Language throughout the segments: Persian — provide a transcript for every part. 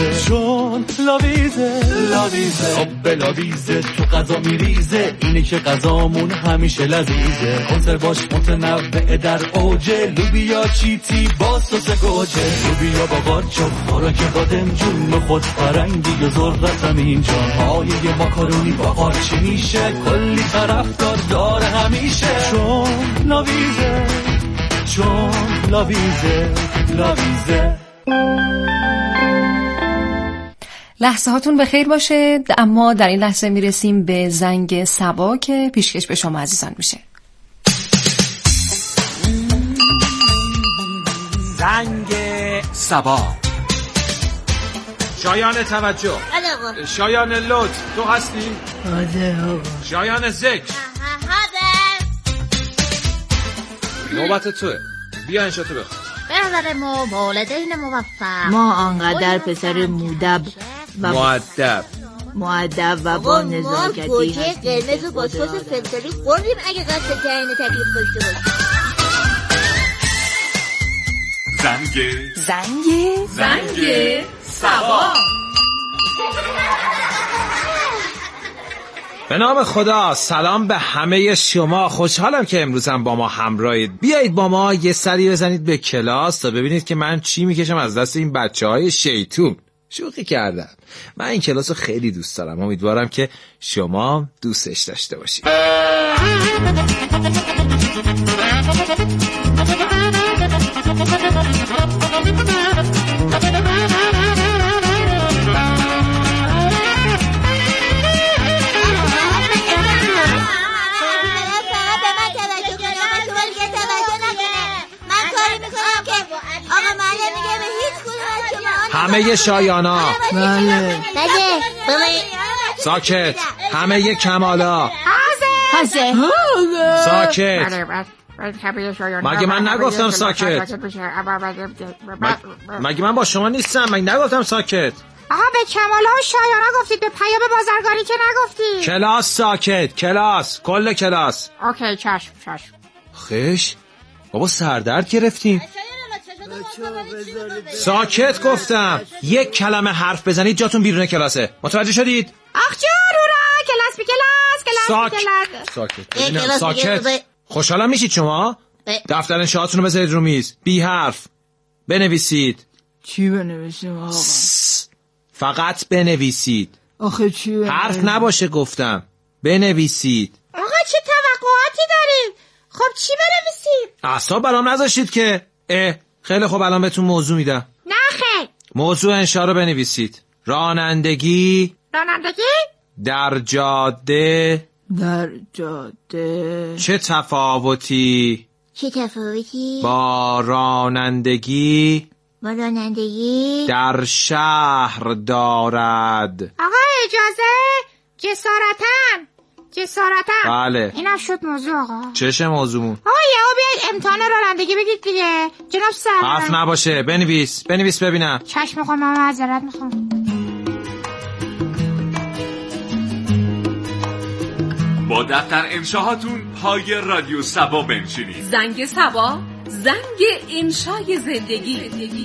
لاویزه، چون لاویزه لاویزه، آب لاویزه تو غذا میریزه، اینه که غذامون همیشه لذیذه. کنسرواش متنوع در اوجه، لوبیا چیتی با سس گوجه، لوبیا با قارچ خوراک بادمجون، خود فرنگی و ذرتم اینجا، پایه ماکارونی با قارچ میشه، کلی طرفدار داره همیشه. چون لاویزه، چون لاویزه لاویزه. لحظه هاتون بخیر باشه. اما در این لحظه میرسیم به زنگ صبا که پیشکش به شما عزیزان میشه. زنگ صبا. شایان توجه. شایان لطف تو هستی؟ شایان ذکر. نوبت توه، بیا انشاتو بخون. برادر ما والدین موفق، ما آنقدر پسر مؤدب و با نزاکتی هستیم. گوجه قرمز و با سس فلفلی خوردیم اگه قصد تعیین تکلیف داشته باشیم. زنگ صبا. به نام خدا، سلام به همه شما. خوشحالم که امروز هم با ما همراهید. بیایید با ما یه سری بزنید به کلاس تا ببینید که من چی میکشم از دست این بچه‌های شیطون. شوخی کردم. من این کلاس رو خیلی دوست دارم. امیدوارم که شما دوستش داشته باشید. همه شایانا. بله. ساکت. همه کمالا. حاضر. ساکت. مگه من نگفتم ساکت؟ مگه من با شما نیستم؟ مگه نگفتم ساکت؟ آها به کمالا و شایانا گفتید، به پیام بازرگانی که نگفتید. کلاس ساکت. کلاس. کل کلاس. اوکی چشم. خش بابا سردرد گرفتیم. ساکت گفتم. یک کلمه حرف بزنید جاتون بیرون کلاسه. متوجه شدید؟ آخ جون هورا. کلاس بی کلاس. ساکت. خوشحالم میشید شما؟ دفتر انشاءاتون رو بذارید رو میز. بی حرف بنویسید. چی بنویسیم آقا؟ فقط بنویسید. آخه چی بنویسیم؟ حرف نباشه گفتم. بنویسید. آقا چه توقعاتی داریم؟ خب چی بنویسیم؟ اعصاب برام نذاشتید که. خیلی خب الان بهتون موضوع میدم. نه خیر. موضوع انشا رو بنویسید. رانندگی در جاده. چه تفاوتی با رانندگی در شهر دارد؟ آقا اجازه. جسارتاً. بله. اینم شد موضوع آقا. چشه موضوعمون؟ آقا یهو بیاید امتحان رانندگی بگید دیگه. جناب سر. حرف نباشه. بنویس ببینم. چشم میخوام. من معذرت میخوام. با دفتر انشاهاتون پای رادیو صبا بنشینید. زنگ صبا، زنگ انشای زندگی.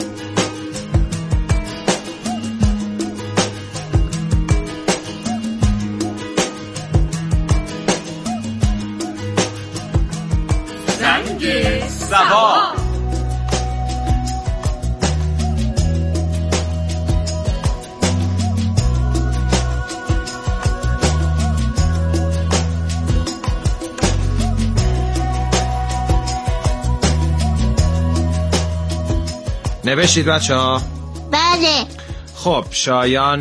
زنگ صبا. نوشتید بچه ها؟ بله. خب شایان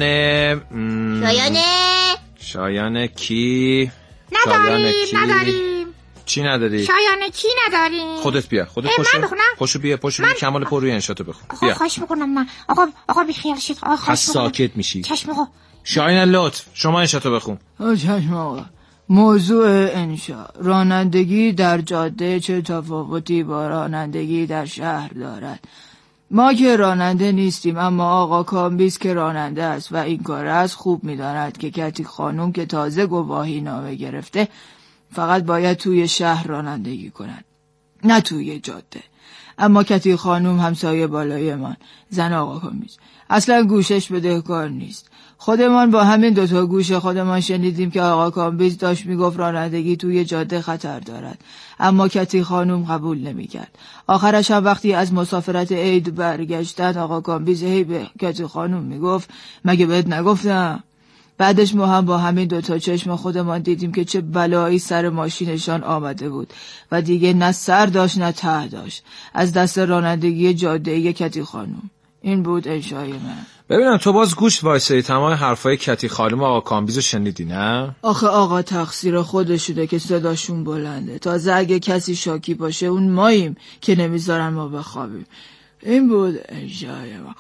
کی؟ نداریم. چی نداری؟ شایان کی نداریم؟ خودت بیا. پشو بیا کمال پر روی انشاتو بخون. بیا. خواهش میکنم. نه آقا بیخیال شید. پس ساکت میشی. چشم آقا. شایان لطف شما انشاتو بخون. چشم آقا. موضوع انشا. رانندگی در جاده چه تفاوتی با رانندگی در شهر دارد؟ ما که راننده نیستیم، اما آقا کامبیز که راننده است و این کار از خوب می‌داند که کتی خانم که تازه گواهی نامه گرفته فقط باید توی شهر رانندگی کند، نه توی جاده. اما کتی خانم همسایه بالای من، زن آقا کامبیز، اصلا گوشش بدهکار نیست. خودمان با همین دوتا گوش خودمان شنیدیم که آقا کامبیز داشت میگفت رانندگی توی جاده خطر دارد، اما کتی خانم قبول نمیکرد. آخرش هم وقتی از مسافرت عید برگشتن آقا کامبیز هی به کتی خانم میگفت مگه بهت نگفتم؟ بعدش ما هم با همین دوتا چشم خودمان دیدیم که چه بلایی سر ماشینشان آمده بود و دیگه نه سر داشت نه ته داشت از دست رانندگی جاده‌ای کتی خانم. این بود انشای من. ببینم تو باز گوش وایسایی تمام حرفای کتی خانم آقا کامبیزو شنیدی نه؟ آخه آقا تقصیر خودشونه که صداشون بلنده. تازه اگه کسی شاکی باشه اون ماییم که نمیذارن ما بخوابیم. این بود انشای من.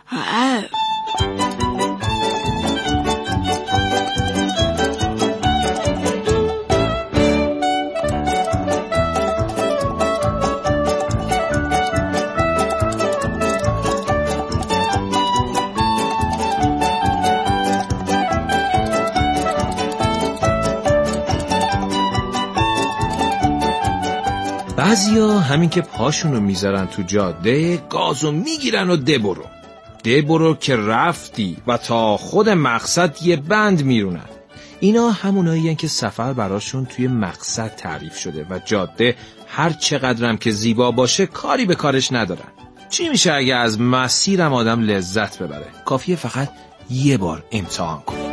بعضیا همین که پاشونو میذارن تو جاده گازو میگیرن و دبرو که رفتی و تا خود مقصد یه بند میرونن. اینا همونایین که سفر براشون توی مقصد تعریف شده و جاده هر چقدرم که زیبا باشه کاری به کارش ندارن. چی میشه اگه از مسیرم آدم لذت ببره؟ کافیه فقط یه بار امتحان کنه.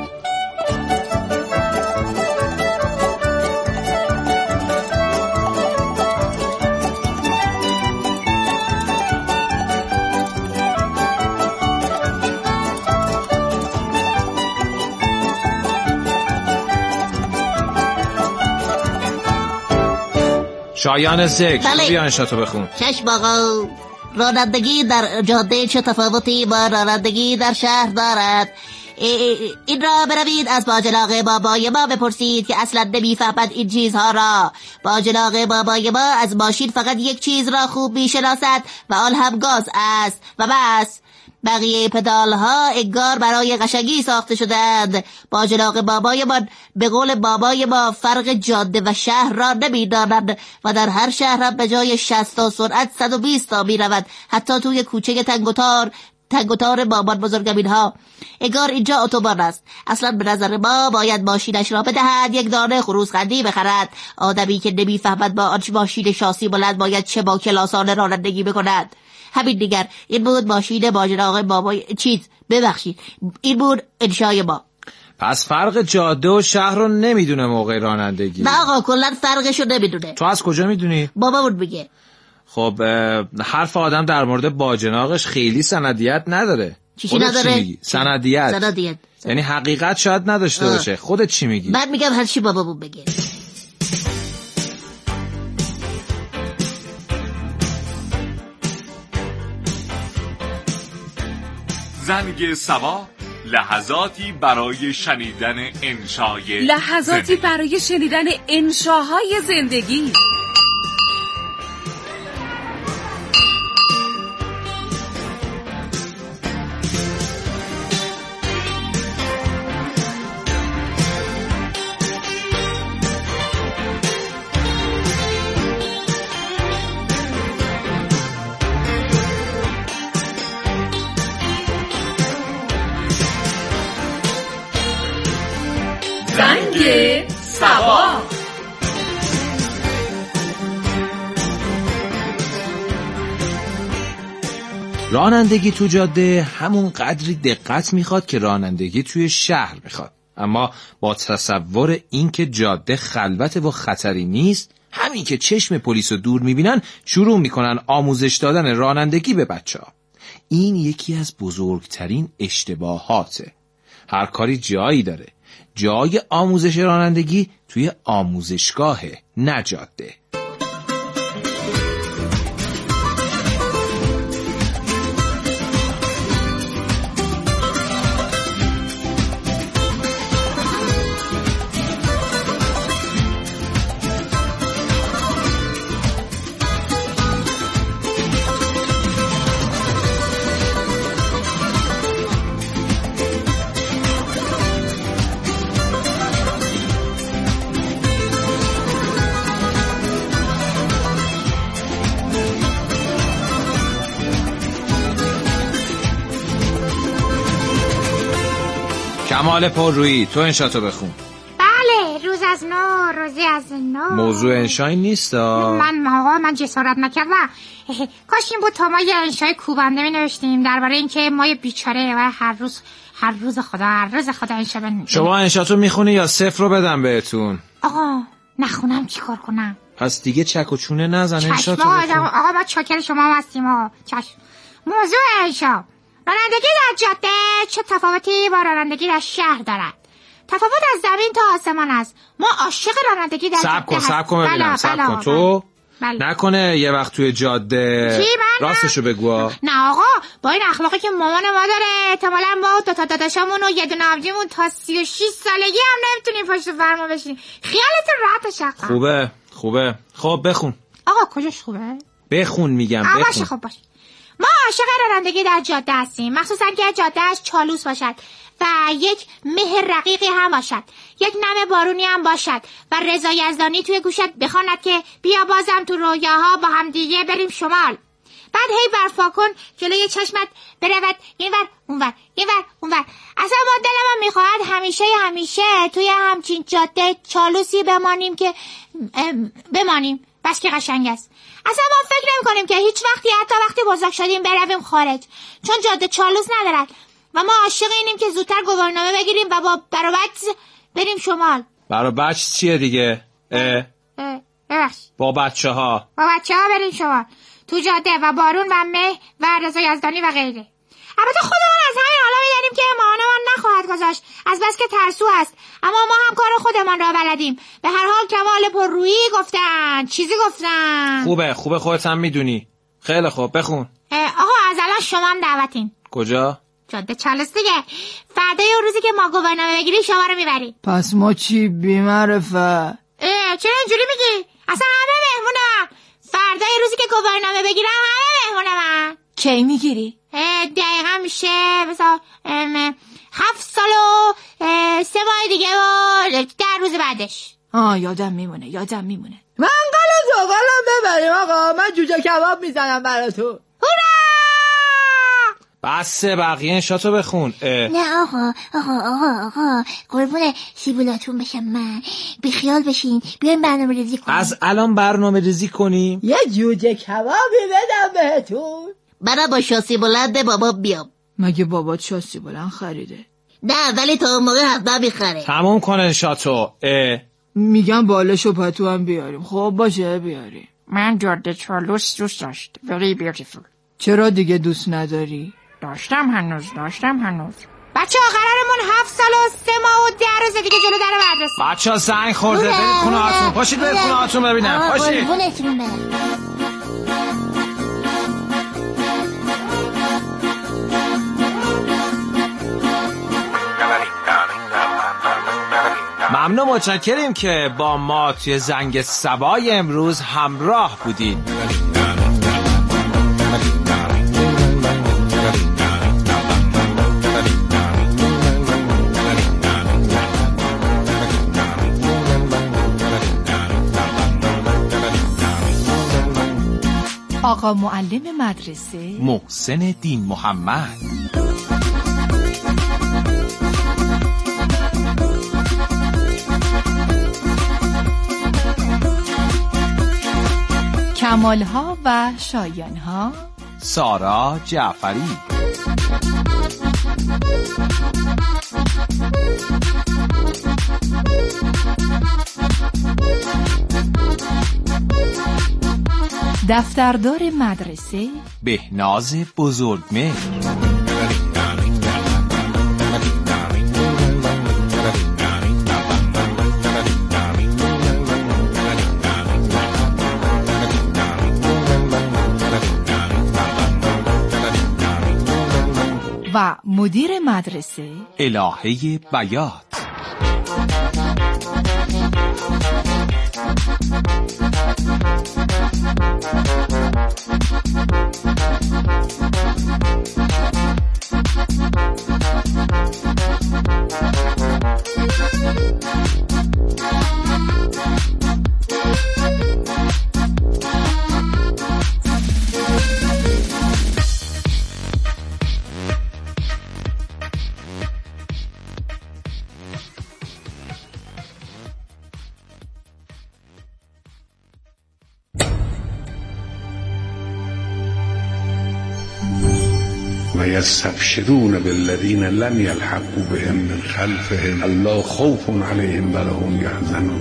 شایان ذکر بیا انشاتو بخون. چشم آقا. رانندگی در جاده چه تفاوتی با رانندگی در شهر دارد؟ این را بروید از باجلاق بابای ما بپرسید که اصلا نمیفهمد این چیزها را. باجلاق بابای ما از ماشین فقط یک چیز را خوب میشناسد و آن هم گاز است و بس. بقیه پدال ها انگار برای قشنگی ساخته شدند. باجلاق بابای من به قول بابای ما فرق جاده و شهر را نمی‌داند و در هر شهر هم به جای 60 تا سرعت 120 تا می‌رود، حتی توی کوچه تنگوتار بابان بزرگمین ها. انگار اینجا اتوبان است. اصلا به نظر ما باید ماشینش را بدهد یک دانه خروسخندی بخرد. آدمی که نمی‌فهمد با آن ماشین شاسی بلند باید چه با کلاسان رانندگی بکند. همین دیگر. این بود ماشین باجلاق بابای این بود انشای ما. پس فرق جاده و شهر رو نمیدونه موقع رانندگی؟ نه آقا کلا فرقشو نمیدونه. تو از کجا میدونی؟ بابامون میگه. خب حرف آدم در مورد باجناقش خیلی سندیت نداره. چی نداره؟ چی میگی؟ سندیت. یعنی حقیقت شاید نداشته باشه. خودت چی میگی؟ من میگم هر چی بابامون بگه. زنگ سبا، لحظاتی برای شنیدن انشاهای زندگی. زنگ سبا. رانندگی تو جاده همون قدری دقت میخواد که رانندگی توی شهر میخواد. اما با تصور اینکه جاده خلوت و خطری نیست، همین که چشم پلیس رو دور میبینن شروع میکنن آموزش دادن رانندگی به بچه‌ها. این یکی از بزرگترین اشتباهاته. هر کاری جایی داره. جای آموزش رانندگی توی آموزشگاهه، نه جاده. کمال پررویی، تو انشاتو بخون. بله، روز از نو، روزی از نو. موضوع انشایی نیست من جسارت نکردم. کاش این بود تا ما یه انشای کوبنده می نوشتیم درباره اینکه ما یه بیچاره و هر روز خدا انشا بنویسیم. شما انشاتو میخونی یا صفر رو بدم بهتون؟ آقا نخونم چی کار کنم؟ پس دیگه چک و چونه نزن، انشاتو بخون. آقا ما چاکر شما هم هستیم. آقا چشم. موضوع انشا: رانندگی در جاده چه تفاوتی با رانندگی در شهر دارد؟ تفاوت از زمین تا آسمان است. ما عاشق رانندگی در جاده هستیم. صبر کن ببینم. صبر کن تو. نکنه یه وقت توی جاده راستشو بگو. نه آقا، با این اخلاقی که مامان ما داره احتمالاً ما دو تا داداشامون و یه دونه آبجیمون تا 36 سالگی هم نمیتونیم پشت فرمون بشینیم. خیالتون راحت شه. خوبه. خب بخون. آقا کجاش خوبه؟ بخون میگم. باشه خب باشه. ما عاشق رانندگی در جاده هستیم، مخصوصا که جادهش چالوس باشد و یک مه رقیقی هم باشد، یک نم بارونی هم باشد و رضا یزدانی توی گوشت بخواند که بیا بازم تو رویاها با هم دیگه بریم شمال. بعد هی برفا کن جلوی چشمت برود اینور اونور. اصلا ما دلمون میخواهد همیشه توی همچین جاده چالوسی بمانیم که بمانیم. بس که قشنگ است. اصلا ما فکر نمی کنیم که هیچ وقتی حتی وقتی بزرگ شدیم برویم خارج، چون جاده چالوس ندارد و ما عاشق اینیم که زودتر گواهینامه بگیریم و با برابچ بریم شمال. برابچ چیه دیگه؟ با بچه ها بریم شمال تو جاده و بارون و مه و رضا یزدانی و غیره. البته خودمون از همین حالا میدانیم که مامانمان نخواهد گذاشت از بس که ترسو است، اما ما هم کار خودمان را بلدیم. به هر حال کمال پررویی گفتن. چیزی گفتن. خوبه خودت هم میدونی. خیلی خوب بخون. آقا از الان شما هم دعوتین. کجا؟ جاده چالوس دیگه. فردای اون روزی که ما گواهینامه بگیریم شما رو میبریم. پس ما چی بی‌معرفه؟ چرا اینجوری میگی؟ اصلا همه مهمونم. فردای روزی که گواهینامه بگیرم همه مهمونم. کی میگیری؟ دقیقا میشه مثلا 7 سال و 3 ماه دیگه و 10 روز بعدش. یادم میمونه. من قلم ببریم آقا، من جوجه کباب میزنم براتون. هورا! بس بقیه انشاتو بخون. نه آقا قربون سیبولاتون بشم من. بیخیال بشین، بیایم برنامه ریزی کنیم. از الان برنامه ریزی کنیم. یه جوجه کبابی بدم بهتون. برا با شاسی بلند بابا بیام. مگه بابات شاسی بلند خریده؟ نه ولی تا اون موقع حتما میخره. تموم کن انشاتو. میگم بالش و پتو هم بیاریم. خب باشه بیاریم. من جاده چالوس دوست داشت. Very beautiful. چرا دیگه دوست نداری؟ داشتم هنوز. بچه ها قرارمون 7 سال و 3 ماه و 10 روز دیگه جلو در مدرسه. بچه ها زنگ خورده. برید خونه هاتون. پاشید برید خونه هاتون ببینم. پاشید. ممنون، متشکریم که با ما توی زنگ صبای امروز همراه بودید. آقا معلم مدرسه محسن دین محمد. کمالها و شایانها سارا جعفری. دفتردار مدرسه بهناز بزرگمهر. و مدیر مدرسه الهه بیات. یستبشرون بالذین لم یلحقوا بهم من خلفهم الله خوف علیهم ولا هم یحزنون.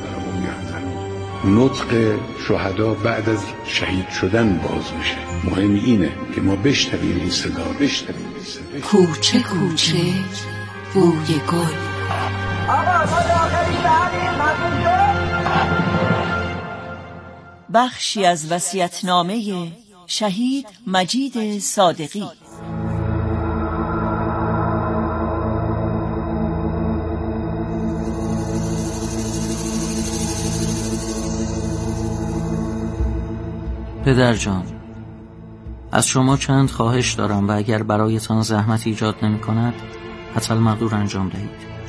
نطق شهدا بعد از شهید شدن باز میشه. مهم اینه که ما بشنویم این صدا. کوچه کوچه بوی گل. بخشی از وصیت‌نامه شهید مجید صادقی. پدر جان، از شما چند خواهش دارم و اگر برایتان زحمت ایجاد نمی کند حتما مقدور انجام دهید.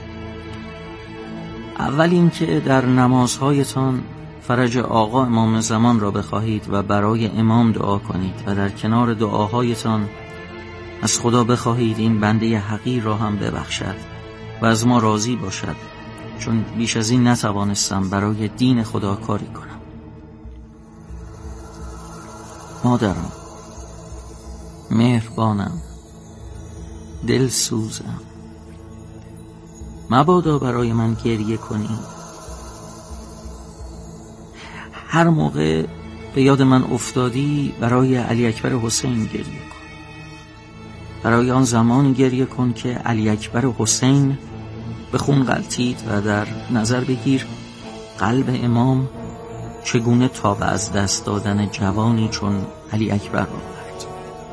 اول این که در نمازهایتان فرج آقا امام زمان را بخواهید و برای امام دعا کنید و در کنار دعاهایتان از خدا بخواهید این بنده حقیر را هم ببخشد و از ما راضی باشد، چون بیش از این نتوانستم برای دین خدا کاری کنم. مادرم، مهربانم، دلسوزم، مبادا برای من گریه کنی. هر موقع به یاد من افتادی برای علی اکبر حسین گریه کن. برای آن زمان گریه کن که علی اکبر حسین به خون غلتید و در نظر بگیر قلب امام چگونه تاب از دست دادن جوانی چون علی اکبر را برد.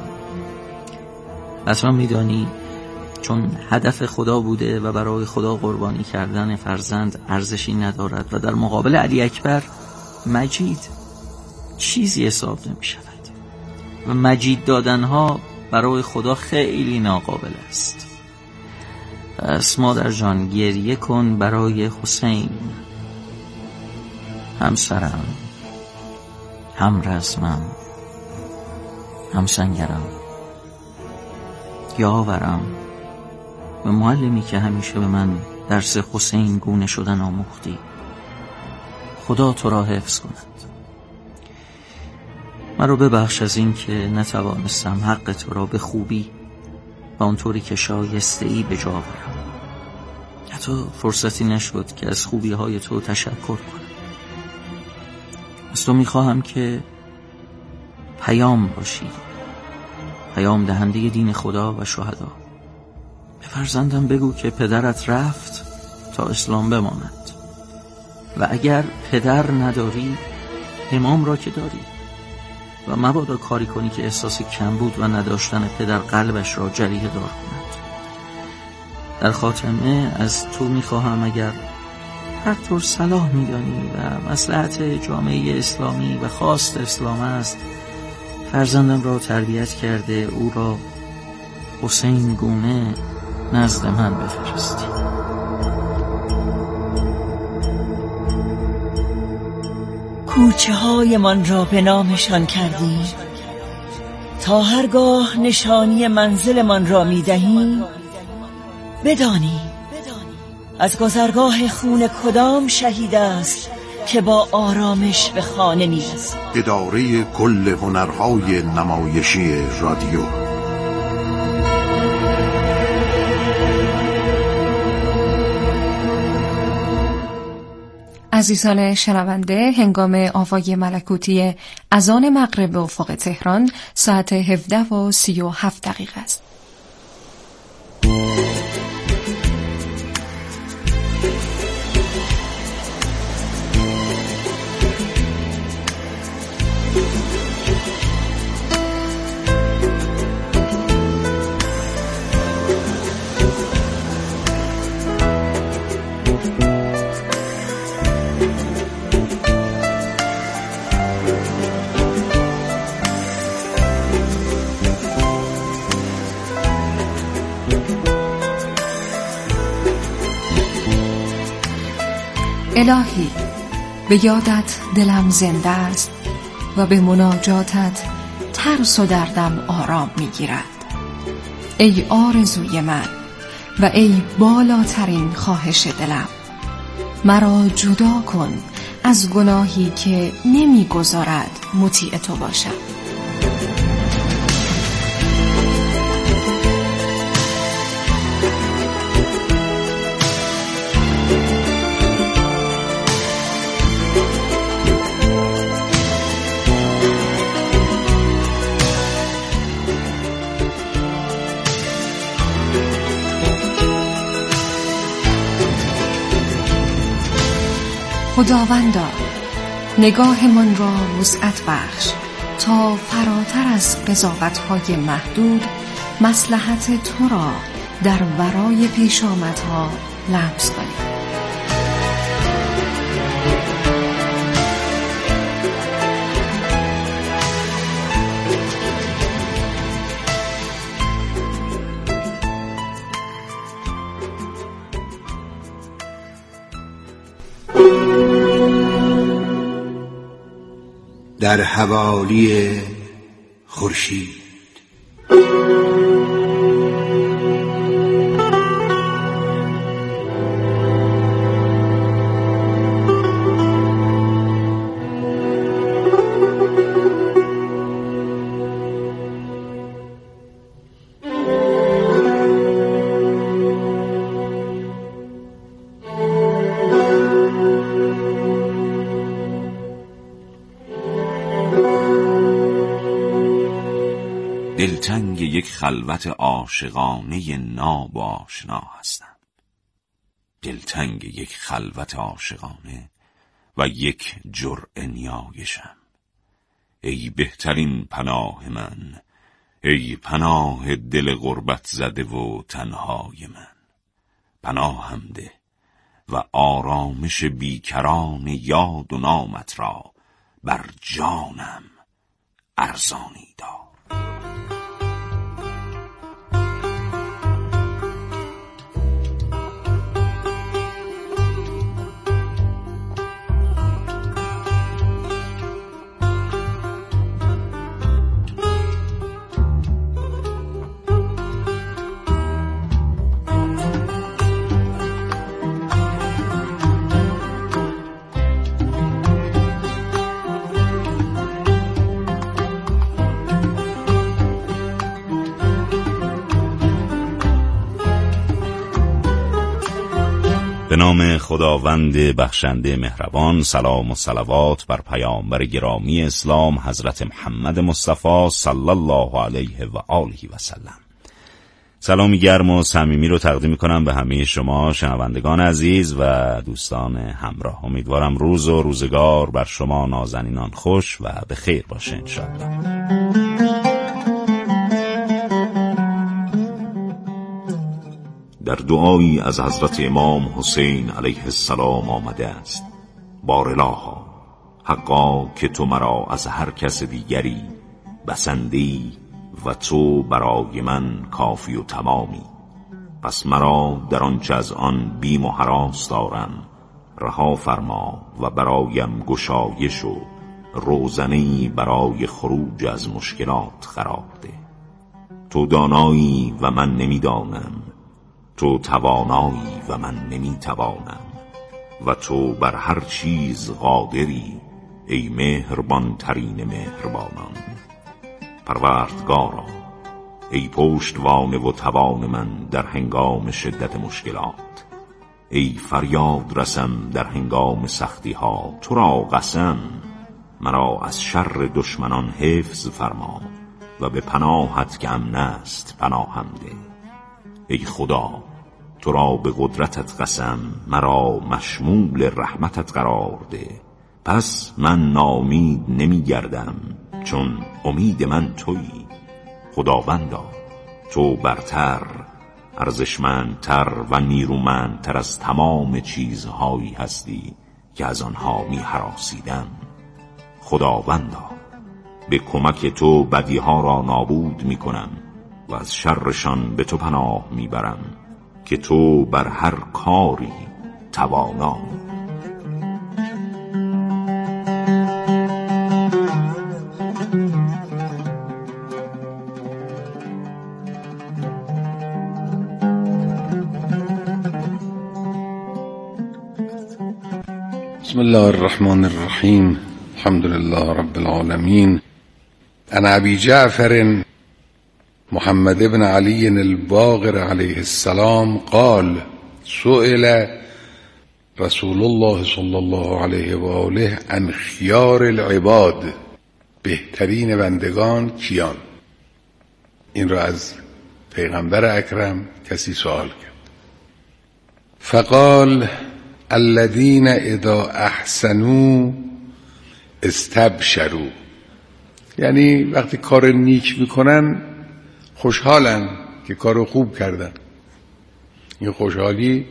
حتما میدانی چون هدف خدا بوده و برای خدا قربانی کردن فرزند ارزشی ندارد و در مقابل علی اکبر مجید چیزی حساب نمی شود و مجید دادنها برای خدا خیلی ناقابل است. پس مادر جان گریه کن برای حسین، همسرم، هم رزمم، هم سنگرم، یاورم و معلمی که همیشه به من درس حسین گونه شدن آموختی. خدا تو را حفظ کند. مرا ببخش از این که نتوانستم حق تو را به خوبی و اونطوری که شایسته ای به جا آورم. حتی فرصتی نشد که از خوبی های تو تشکر کنم. از تو میخواهم که پیام باشی، پیام دهنده دین خدا و شهدا. به فرزندم بگو که پدرت رفت تا اسلام بماند و اگر پدر نداری امام را که داری و مبادا کاری کنی که احساس کمبود و نداشتن پدر قلبش را جریحه دار کند. در خاتمه از تو میخواهم اگر هر طور صلاح میدانی و مصلحت جامعه اسلامی و خواست اسلام است فرزندم را تربیت کرده او را حسین گونه نزد من بفرستی. کوچه های من را به نامشان کردی، تا هرگاه نشانی منزل من را می دهی بدانی از گذرگاه خون کدام شهید است که با آرامش به خانه میرسد. اداره کل هنرهای نمایشی رادیو. عزیزان شنونده، هنگام آوای ملکوتی اذان مغرب به افق تهران ساعت 17:37 است. الهی، به یادت دلم زنده است و به مناجاتت ترس و دردم آرام میگیرد. ای آرزوی من و ای بالاترین خواهش دلم، مرا جدا کن از گناهی که نمیگذارد مطیع تو باشم. خداوندا نگاهمان را وسعت بخش تا فراتر از قضاوت‌های محدود مصلحت تو را در ورای پیشامدها لمس کنیم. در حوالی خورشید. دلتنگ یک خلوت عاشقانه ناب و آشنا هستم. دلتنگ یک خلوت عاشقانه و یک جرعه نیایشم. ای بهترین پناه من، ای پناه دل غربت زده و تنهای من. پناهم ده و آرامش بیکران یاد و نامت را بر جانم ارزانی دار. به نام خداوند بخشنده مهربان. سلام و صلوات بر پیامبر گرامی اسلام حضرت محمد مصطفی صلی الله علیه و آله و سلم. سلامی گرم و صمیمی رو تقدیم می‌کنم به همه شما شنوندگان عزیز و دوستان همراه. امیدوارم روز و روزگار بر شما نازنینان خوش و به خیر باشه انشاءالله. در دعایی از حضرت امام حسین علیه السلام آمده است: بارالها، حقا که تو مرا از هر کس دیگری بسندی و تو برای من کافی و تمامی. پس مرا در آنچه از آن بیم و هراس دارم رها فرما و برایم گشایش و روزنه‌ای برای خروج از مشکلات قرار ده. تو دانایی و من نمیدانم، تو توانایی و من نمیتوانم و تو بر هر چیز قادری، ای مهربان ترین مهربانان. پروردگارا، ای پشتوانه و توان من در هنگام شدت مشکلات، ای فریاد رسم در هنگام سختی ها، تو را قسم مرا از شر دشمنان حفظ فرما و به پناهت که امن است پناهم ده. ای خدا، تو را به قدرتت قسم مرا مشمول رحمتت قرار ده. پس من ناامید نمی گردم چون امید من تویی. خداوندا، تو برتر، ارزشمندتر و نیرومندتر از تمام چیزهایی هستی که از آنها می هراسیدم. خداوندا، به کمک تو بدیها را نابود می کنم و از شرشان به تو پناه می برم که تو بر هر کاری توانایی. بسم الله الرحمن الرحیم. الحمد لله رب العالمین. عن ابی جعفر محمد بن علی الباقر علیه السلام قال: سئل رسول الله صلی الله علیه و آله عن خیار العباد، بهترین بندگان کیان؟ این را از پیغمبر اکرم کسی سوال کرد. فقال الذين اذا احسنوا استبشروا، یعنی وقتی کار نیک میکنن خوشحالن که کار خوب کردن. این خوشحالی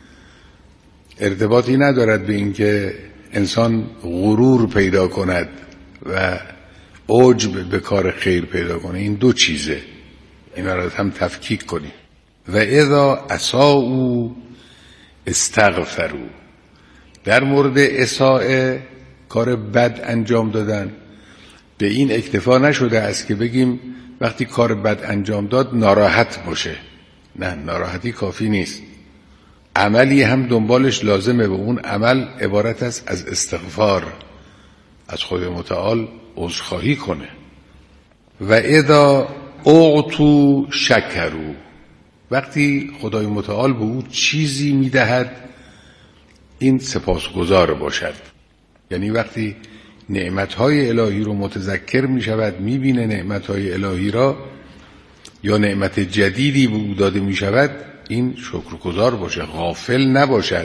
ارتباطی ندارد به اینکه انسان غرور پیدا کند و عجب به کار خیر پیدا کنه. این دو چیزه، اینا را هم تفکیک کنیم. و اذا اساءوا استغفروا، در مورد اساءه کار بد انجام دادن به این اکتفا نشده است که بگیم وقتی کار بد انجام داد ناراحت باشه. نه، ناراحتی کافی نیست، عملی هم دنبالش لازمه و اون عمل عبارت است از استغفار، از خود متعال عذرخواهی کنه. و اذا اعطوا شکروا، وقتی خدای متعال به او چیزی میدهد این سپاسگزار باشد. یعنی وقتی نعمتهای الهی رو متذکر می شود، می بینه نعمتهای الهی را یا نعمت جدیدی به او داده می شود، این شکرگزار باشه، غافل نباشد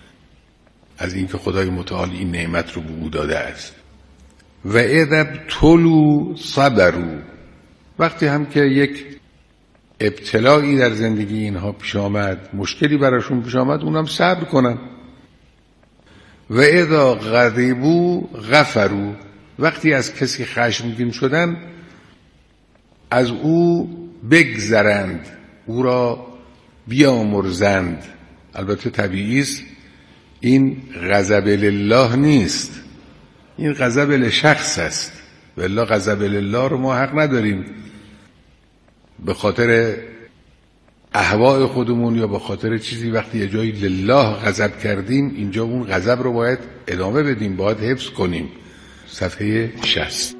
از اینکه خدای متعال این نعمت رو به او داده است. و اذا ابتلوا صبروا، وقتی هم که یک ابتلایی در زندگی اینها پیش آمد، مشکلی براشون پیش آمد، اونم صبر کنن. و اذا غضبوا غفروا، وقتی از کسی خشمگین شدن از او بگذرند، او را بیامرزند. البته طبیعی است این غضب لله نیست، این غضب لشخص است. والله غضب لله رو ما حق نداریم به خاطر اهواء خودمون یا به خاطر چیزی وقتی یه جایی لله غضب کردیم، اینجا اون غضب رو باید ادامه بدیم، باید حفظ کنیم. صفحه 60.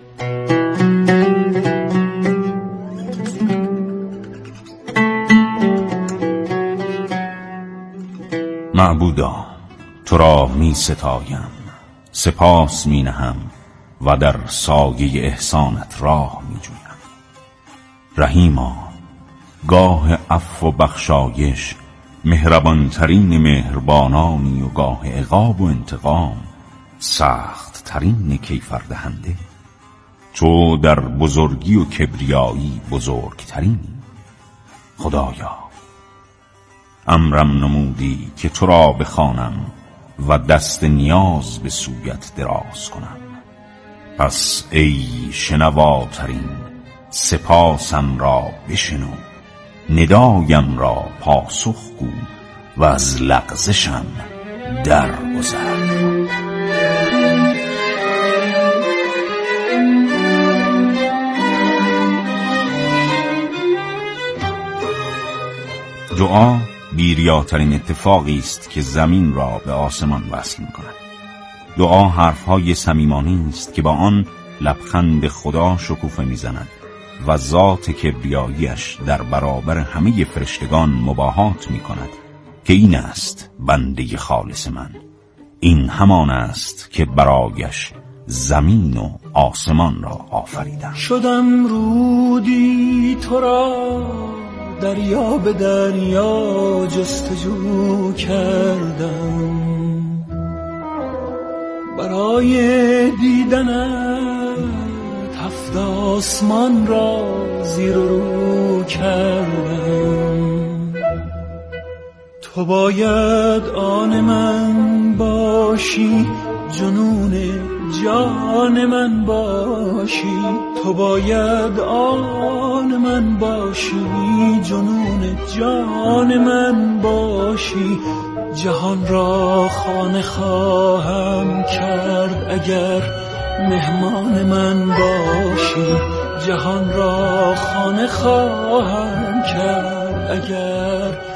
معبودا تو را می ستایم، سپاس می نهم و در سایه احسانت راه می جویم. رحیما گاه عفو و بخشایش، مهربانترین مهربانانی و گاه عقاب و انتقام، سخت ترین کیفردهنده. تو در بزرگی و کبریایی بزرگترینی. خدایا امرم نمودی که تو را بخوانم و دست نیاز به سویت دراز کنم. پس ای شنواترین سپاسم را بشنو، ندایم را پاسخ گو و از لغزشم درگذر. دعا بیریاترین اتفاقی است که زمین را به آسمان وصل می‌کند. دعا حرف‌های صمیمانه است که با آن لبخند خدا شکوفه می‌زند و ذات کبریایی‌اش در برابر همه فرشتگان مباهات می‌کند که این است بنده خالص من، این همان است که برایش زمین و آسمان را آفریدم. شدم رودی تو را دریا به دریا جستجو کردم، برای دیدنت هفت آسمان را زیر و رو کردم. تو باید آن من باشی، جنون جان من باشی. تو باید آن من باشی، جنون جان من باشی. جهان را خانه خواهم کرد اگر مهمان من باشی. جهان را خانه خواهم کرد اگر